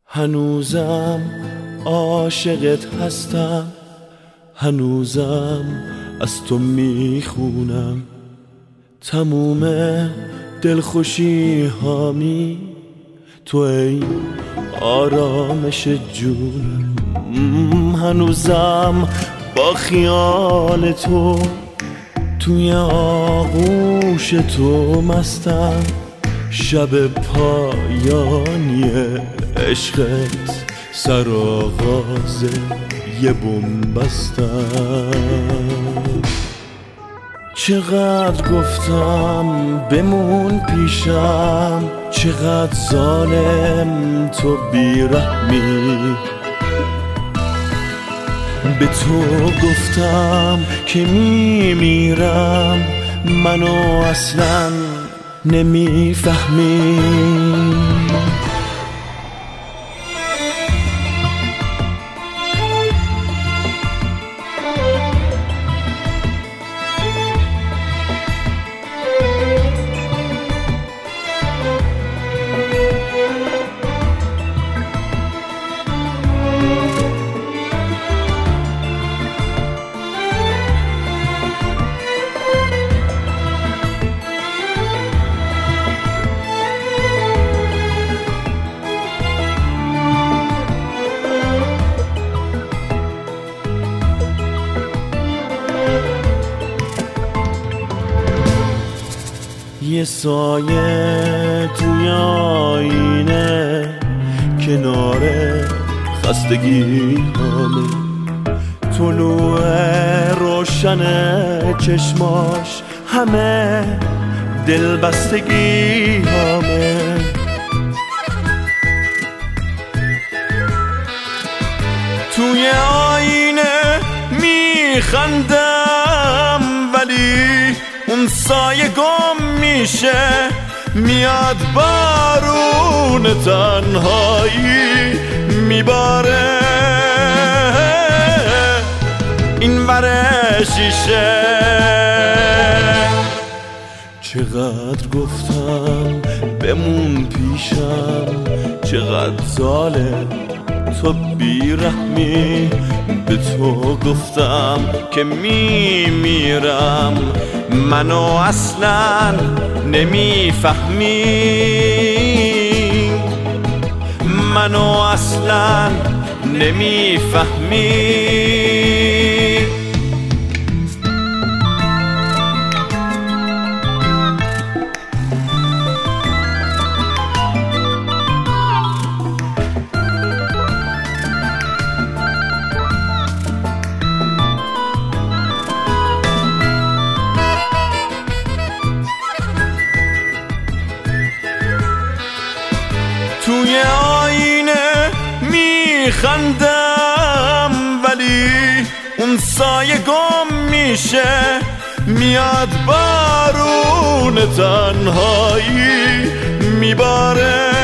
هنوزم عاشقت هستم، هنوزم از تو میخونم تموم دلخوشی هامی، تو ای آرامش جونم. هنوزم با خیال تو توی آغوش تو مستم، شب پایانی عشقت سرآغاز یه بن‌بستم. چقدر گفتم بمون پیشم، چقدر ظالم تو بیرحمی، به تو گفتم که میمیرم، منو اصلا نمیفهمی. یه سایه توی آینه کنار خستگی هامه، طلوع روشن چشماش همه دلبستگی هامه. توی آینه میخندم ولی اون سایه گم میشه، میاد بارون تنهایی میباره این ور شیشه. چقدر گفتم بمون پیشم، چقدر ظالم تو بیرحمی، به تو گفتم که میمیرم، منو اصلا نمیفهمی، منو اصلا نمیفهمی. توی آینه میخندم ولی اون سایه گم میشه، میاد بارون تنهایی میباره